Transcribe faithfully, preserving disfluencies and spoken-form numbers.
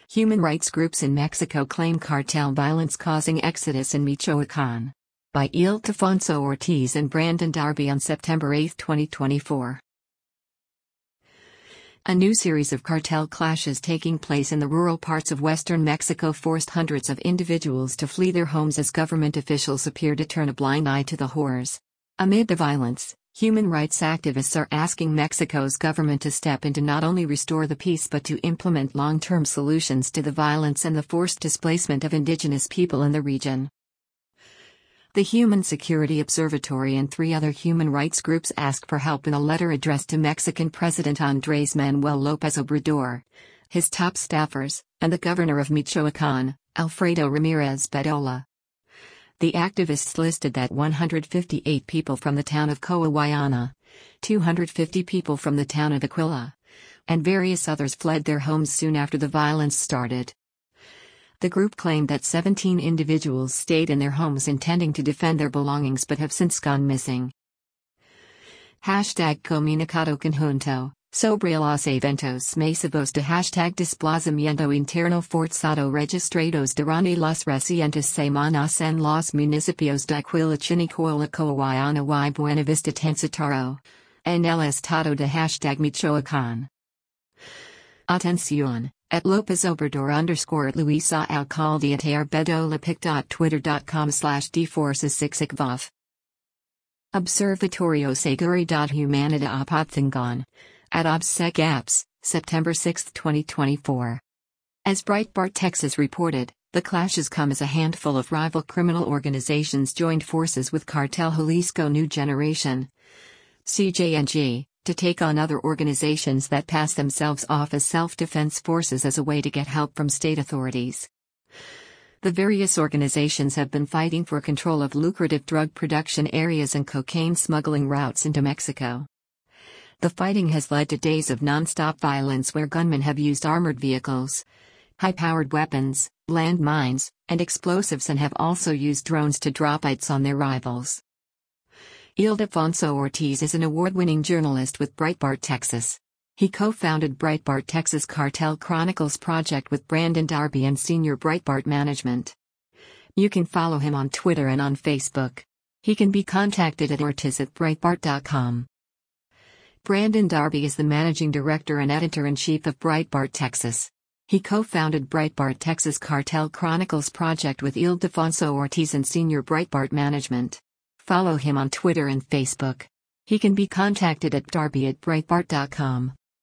Human rights groups in Mexico claim cartel violence causing exodus in Michoacán. By Ildefonso Ortiz and Brandon Darby on September eighth, twenty twenty-four. A new series of cartel clashes taking place in the rural parts of western Mexico forced hundreds of individuals to flee their homes as government officials appear to turn a blind eye to the horrors. Amid the violence, human rights activists are asking Mexico's government to step in to not only restore the peace but to implement long-term solutions to the violence and the forced displacement of indigenous people in the region. The Human Security Observatory and three other human rights groups asked for help in a letter addressed to Mexican President Andrés Manuel López Obrador, his top staffers, and the governor of Michoacán, Alfredo Ramírez Bedolla. The activists listed that one hundred fifty-eight people from the town of Coahuayana, two hundred fifty people from the town of Aquila, and various others fled their homes soon after the violence started. The group claimed that seventeen individuals stayed in their homes intending to defend their belongings but have since gone missing. Hashtag Comunicado Conjunto, sobre los eventos masivos de hashtag desplazamiento interno forzado registrados durante las recientes semanas en los municipios de Aquila Chinicuola Coahuayana y Buenavista Tancetaro, en el estado de hashtag Michoacán. Atención. At Lopez Obrador underscore at Luisa Alcalde at arbedolapic.twitter.com slash dforces6ikvov. Observatorio Seguri da Humanidad Apathingon. At OBSEC Apps, September sixth, twenty twenty-four. As Breitbart Texas reported, the clashes come as a handful of rival criminal organizations joined forces with Cartel Jalisco New Generation, C J N G, to take on other organizations that pass themselves off as self-defense forces as a way to get help from state authorities. The various organizations have been fighting for control of lucrative drug production areas and cocaine smuggling routes into Mexico. The fighting has led to days of non-stop violence where gunmen have used armored vehicles, high-powered weapons, landmines, and explosives and have also used drones to drop hits on their rivals. Ildefonso Ortiz is an award-winning journalist with Breitbart Texas. He co-founded Breitbart Texas Cartel Chronicles project with Brandon Darby and senior Breitbart management. You can follow him on Twitter and on Facebook. He can be contacted at ortiz at breitbart dot com. Brandon Darby is the managing director and editor-in-chief of Breitbart Texas. He co-founded Breitbart Texas Cartel Chronicles project with Ildefonso Ortiz and senior Breitbart management. Follow him on Twitter and Facebook. He can be contacted at darby at breitbart dot com.